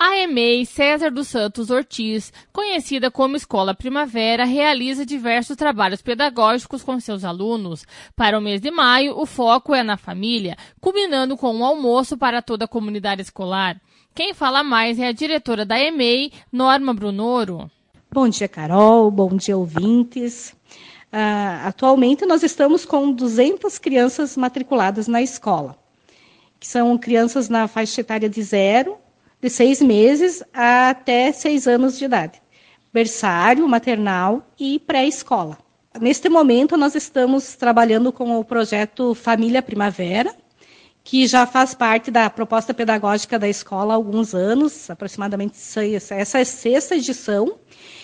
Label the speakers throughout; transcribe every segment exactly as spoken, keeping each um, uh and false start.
Speaker 1: A EMEI César dos Santos Ortiz, conhecida como Escola Primavera, realiza diversos trabalhos pedagógicos com seus alunos. Para o mês de maio, o foco é na família, culminando com um almoço para toda a comunidade escolar. Quem fala mais é a diretora da EMEI, Norma Brunoro.
Speaker 2: Bom dia, Carol. Bom dia, ouvintes. Uh, atualmente, nós estamos com duzentas crianças matriculadas na escola, que são crianças na faixa etária de zero, de seis meses até seis anos de idade, berçário, maternal e pré-escola. Neste momento, nós estamos trabalhando com o projeto Família Primavera, que já faz parte da proposta pedagógica da escola há alguns anos, aproximadamente essa é a sexta edição,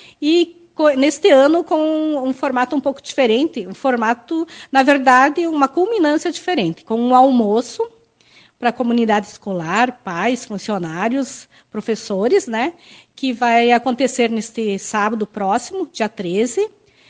Speaker 2: e neste ano com um formato um pouco diferente, um formato, na verdade, uma culminância diferente, com um almoço para a comunidade escolar, pais, funcionários, professores, né, que vai acontecer neste sábado próximo, dia treze,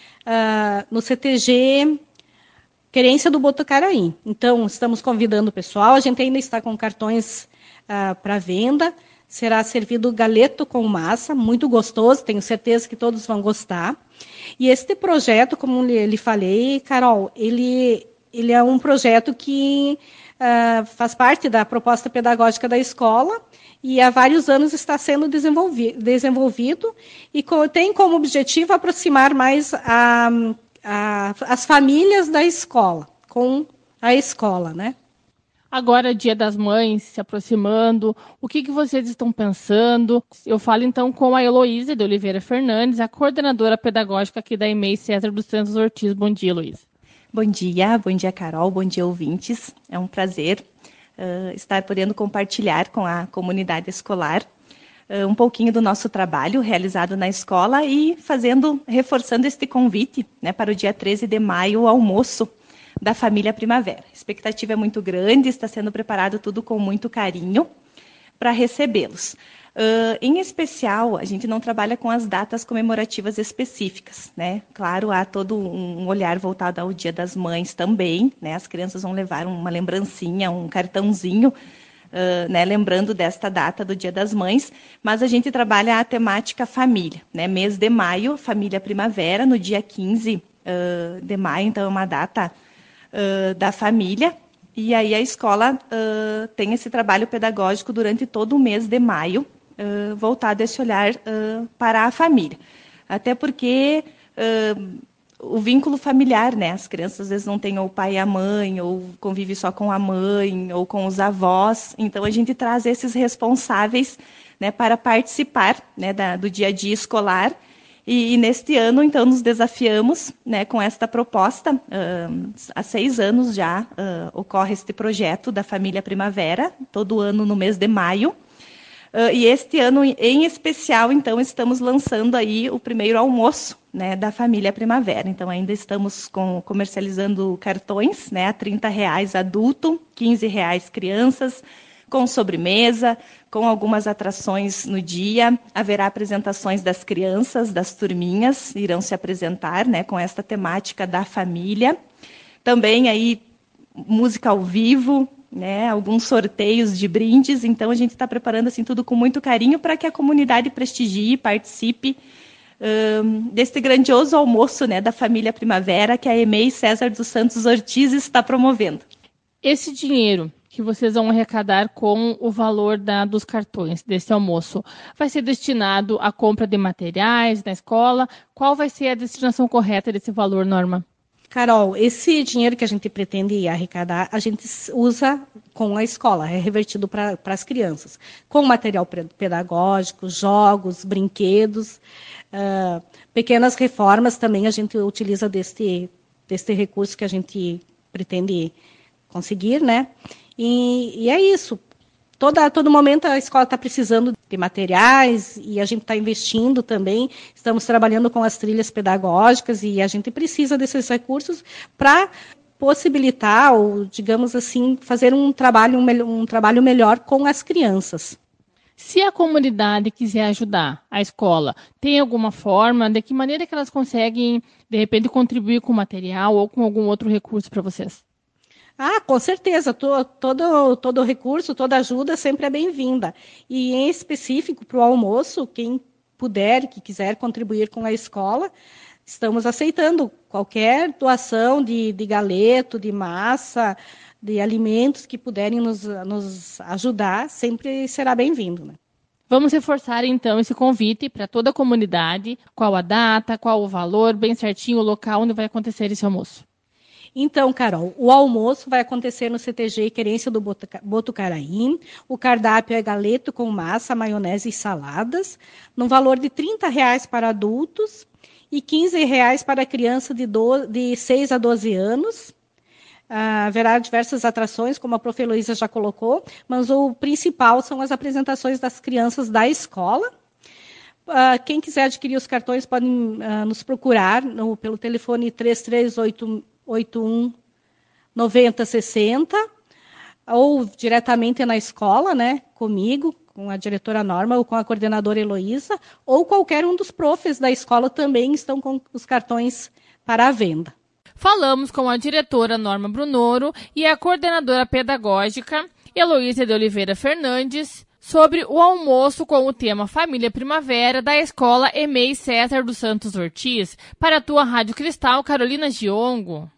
Speaker 2: uh, no C T G Querência do Botucaraí. Então, estamos convidando o pessoal, a gente ainda está com cartões uh, para venda, será servido galeto com massa, muito gostoso, tenho certeza que todos vão gostar. E este projeto, como lhe falei, Carol, ele, ele é um projeto que Uh, faz parte da proposta pedagógica da escola e há vários anos está sendo desenvolvi desenvolvido e co tem como objetivo aproximar mais a, a, as famílias da escola com a escola, né?
Speaker 1: Agora, Dia das Mães se aproximando, o que, que vocês estão pensando? Eu falo então com a Heloísa de Oliveira Fernandes, a coordenadora pedagógica aqui da EMEI César dos Santos Ortiz. Bom dia, Heloísa.
Speaker 3: Bom dia, bom dia, Carol, bom dia, ouvintes. É um prazer uh, estar podendo compartilhar com a comunidade escolar uh, um pouquinho do nosso trabalho realizado na escola e fazendo, reforçando este convite, né, para o dia treze de maio, o almoço da Família Primavera. A expectativa é muito grande, está sendo preparado tudo com muito carinho para recebê-los. Uh, em especial, a gente não trabalha com as datas comemorativas específicas, né? Claro, há todo um olhar voltado ao Dia das Mães também, né? As crianças vão levar uma lembrancinha, um cartãozinho, uh, né? Lembrando desta data do Dia das Mães, mas a gente trabalha a temática família, né? Mês de maio, Família Primavera, no dia quinze uh, de maio, então é uma data uh, da família, e aí a escola uh, tem esse trabalho pedagógico durante todo o mês de maio, Uh, voltado a esse olhar uh, para a família. Até porque uh, o vínculo familiar, né? As crianças às vezes não têm ou o pai e a mãe, ou convive só com a mãe, ou com os avós. Então, a gente traz esses responsáveis, né, para participar, né, da, do dia a dia escolar. E, e neste ano, então, nos desafiamos, né, com esta proposta. Uh, há seis anos já uh, ocorre este projeto da Família Primavera, todo ano no mês de maio. Uh, e este ano, em especial, então, estamos lançando aí o primeiro almoço, né, da Família Primavera. Então, ainda estamos com, comercializando cartões, né, a trinta reais adulto, quinze reais crianças, com sobremesa, com algumas atrações no dia. Haverá apresentações das crianças, das turminhas, irão se apresentar, né, com esta temática da família. Também aí música ao vivo, né, alguns sorteios de brindes, então a gente está preparando assim tudo com muito carinho para que a comunidade prestigie, participe um, deste grandioso almoço, né, da Família Primavera que a EMEI César dos Santos Ortiz está promovendo.
Speaker 1: Esse dinheiro que vocês vão arrecadar com o valor da, dos cartões desse almoço vai ser destinado à compra de materiais na escola? Qual vai ser a destinação correta desse valor, Norma?
Speaker 2: Carol, esse dinheiro que a gente pretende arrecadar, a gente usa com a escola, é revertido para as crianças, com material pedagógico, jogos, brinquedos, uh, pequenas reformas também a gente utiliza deste, deste recurso que a gente pretende conseguir, né? E, e é isso. Toda, todo momento a escola está precisando de materiais e a gente está investindo também. Estamos trabalhando com as trilhas pedagógicas e a gente precisa desses recursos para possibilitar, ou digamos assim, fazer um trabalho, um, um trabalho melhor com as crianças.
Speaker 1: Se a comunidade quiser ajudar a escola, tem alguma forma, de que maneira que elas conseguem, de repente, contribuir com material ou com algum outro recurso para vocês?
Speaker 2: Ah, com certeza, to, todo, todo recurso, toda ajuda sempre é bem-vinda. E em específico para o almoço, quem puder, que quiser contribuir com a escola, estamos aceitando qualquer doação de, de galeto, de massa, de alimentos que puderem nos, nos ajudar, sempre será bem-vindo, né?
Speaker 1: Vamos reforçar, então, esse convite para toda a comunidade. Qual a data, qual o valor, bem certinho o local onde vai acontecer esse almoço.
Speaker 2: Então, Carol, o almoço vai acontecer no C T G Querência do Botucaraí. O cardápio é galeto com massa, maionese e saladas, no valor de trinta reais para adultos e quinze reais para criança de, de seis a doze anos. Ah, haverá diversas atrações, como a prof. Heloísa já colocou, mas o principal são as apresentações das crianças da escola. Uh, quem quiser adquirir os cartões pode uh, nos procurar no, pelo telefone três três oito um nove zero seis zero ou diretamente na escola, né, comigo, com a diretora Norma ou com a coordenadora Heloísa, ou qualquer um dos profs da escola também estão com os cartões para a venda.
Speaker 1: Falamos com a diretora Norma Brunoro e a coordenadora pedagógica Heloísa de Oliveira Fernandes sobre o almoço com o tema Família Primavera da Escola Emei César dos Santos Ortiz. Para a tua Rádio Cristal, Carolina Giongo.